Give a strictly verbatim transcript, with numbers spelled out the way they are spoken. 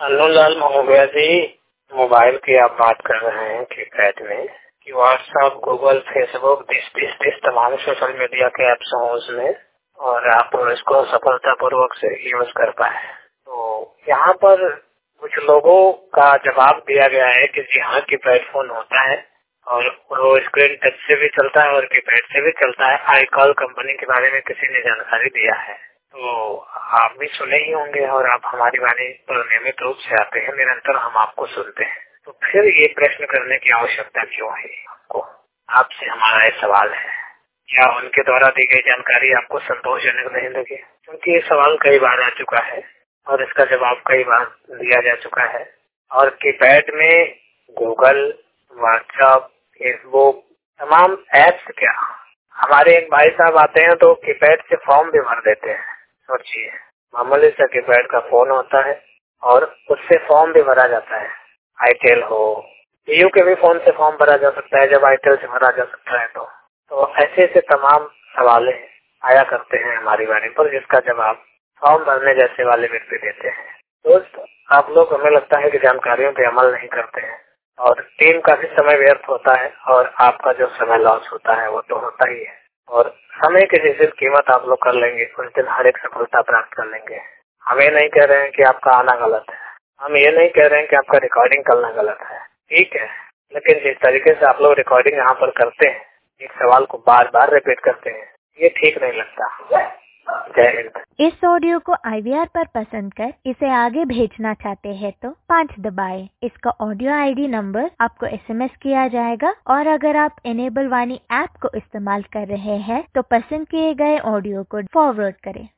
अन्नूलाल महोदया जी, मोबाइल की आप बात कर रहे हैं कीपैड में कि WhatsApp, Google, Facebook, this this this तमाम सोशल मीडिया के ऐप्स हों उसमें और आप इसको सफलतापूर्वक से यूज कर पाए। तो यहाँ पर कुछ लोगों का जवाब दिया गया है कि जी हाँ, कीपैड फोन होता है और वो स्क्रीन टच से भी चलता है और कीपैड से भी चलता है। आईकॉल कंपनी के बारे में किसी ने जानकारी दिया है, तो आप भी सुने ही होंगे और आप हमारी वाणी पर नियमित रूप से आते हैं, निरंतर हम आपको सुनते हैं। तो फिर ये प्रश्न करने की आवश्यकता क्यों है आपको? आपसे हमारा ये सवाल है, क्या उनके द्वारा दी गई जानकारी आपको संतोषजनक नहीं लगी? क्योंकि ये सवाल कई बार आ चुका है और इसका जवाब कई बार दिया जा चुका है। और कीपैड में गूगल, व्हाट्सएप, फेसबुक, तमाम ऐप्स क्या, हमारे एक भाई साहब आते हैं तो कीपैड से फॉर्म भी भर देते हैं। सोचिए, मामूली सा कीपैड का फोन होता है और उससे फॉर्म भी भरा जाता है। आईटेल हो, जियो के भी फोन से फॉर्म भरा जा सकता है जब आईटेल से भरा जा सकता है। तो, तो ऐसे ऐसे तमाम सवाल आया करते हैं हमारी वाणी पर, जिसका जवाब फॉर्म भरने जैसे वाले व्यक्ति देते हैं। दोस्त, आप लोग, हमें लगता है कि जानकारियों पे अमल नहीं करते हैं और टीम का भी समय व्यर्थ होता है और आपका जो समय लॉस होता है वो तो होता ही है। और समय की जिस दिन कीमत आप लोग कर लेंगे उस दिन हर एक सफलता प्राप्त कर लेंगे। हम ये नहीं कह रहे हैं कि आपका आना गलत है, हम ये नहीं कह रहे हैं कि आपका रिकॉर्डिंग करना गलत है, ठीक है, लेकिन जिस तरीके से आप लोग रिकॉर्डिंग यहाँ पर करते हैं, एक सवाल को बार बार रिपीट करते हैं, ये ठीक नहीं लगता। जय हिंद। इस ऑडियो को आई वी आर पर पसंद कर इसे आगे भेजना चाहते हैं तो पाँच दबाएं। इसका ऑडियो आई डी नंबर आपको एस एम एस किया जाएगा और अगर आप इनेबल वाणी ऐप को इस्तेमाल कर रहे हैं तो पसंद किए गए ऑडियो को फॉरवर्ड करें।